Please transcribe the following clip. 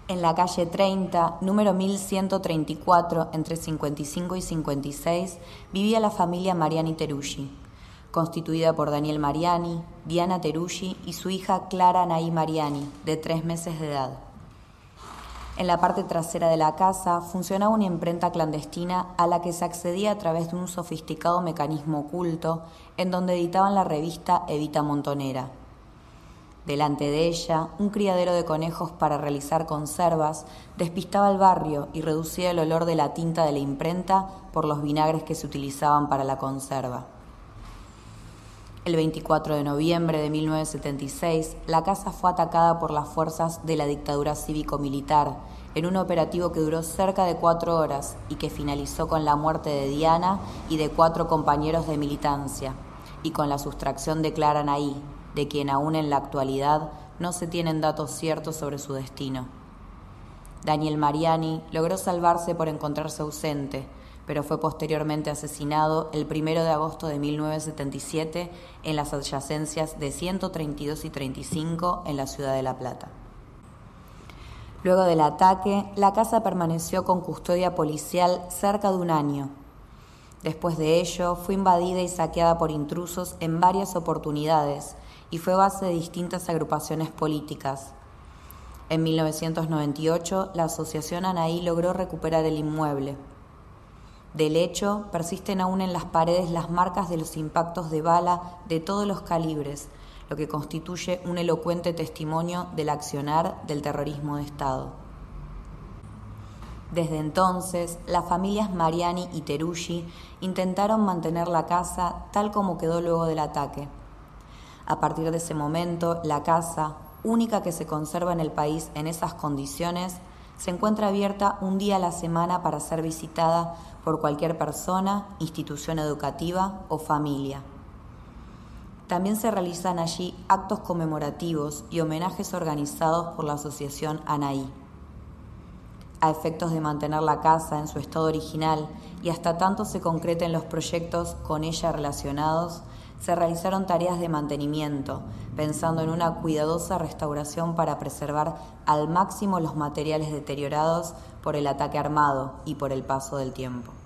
En la calle 30, número 1134, entre 55 y 56, vivía la familia Mariani Teruggi, constituida por Daniel Mariani, Diana Teruggi y su hija Clara Anaí Mariani, de 3 meses de edad. En la parte trasera de la casa funcionaba una imprenta clandestina a la que se accedía a través de un sofisticado mecanismo oculto en donde editaban la revista Evita Montonera. Delante de ella, un criadero de conejos para realizar conservas despistaba el barrio y reducía el olor de la tinta de la imprenta por los vinagres que se utilizaban para la conserva. El 24 de noviembre de 1976, la casa fue atacada por las fuerzas de la dictadura cívico-militar en un operativo que duró cerca de 4 horas y que finalizó con la muerte de Diana y de 4 compañeros de militancia y con la sustracción de Clara Anaí, de quien aún en la actualidad no se tienen datos ciertos sobre su destino. Daniel Mariani logró salvarse por encontrarse ausente, pero fue posteriormente asesinado el 1 de agosto de 1977 en las adyacencias de 132 y 35 en la ciudad de La Plata. Luego del ataque, la casa permaneció con custodia policial cerca de 1 año. Después de ello, fue invadida y saqueada por intrusos en varias oportunidades y fue base de distintas agrupaciones políticas. En 1998, la Asociación Anaí logró recuperar el inmueble. Del hecho, persisten aún en las paredes las marcas de los impactos de bala de todos los calibres, lo que constituye un elocuente testimonio del accionar del terrorismo de Estado. Desde entonces, las familias Mariani y Teruggi intentaron mantener la casa tal como quedó luego del ataque. A partir de ese momento, la casa, única que se conserva en el país en esas condiciones, se encuentra abierta un día a la semana para ser visitada por cualquier persona, institución educativa o familia. También se realizan allí actos conmemorativos y homenajes organizados por la Asociación Anaí. A efectos de mantener la casa en su estado original y hasta tanto se concreten los proyectos con ella relacionados, se realizaron tareas de mantenimiento, pensando en una cuidadosa restauración para preservar al máximo los materiales deteriorados por el ataque armado y por el paso del tiempo.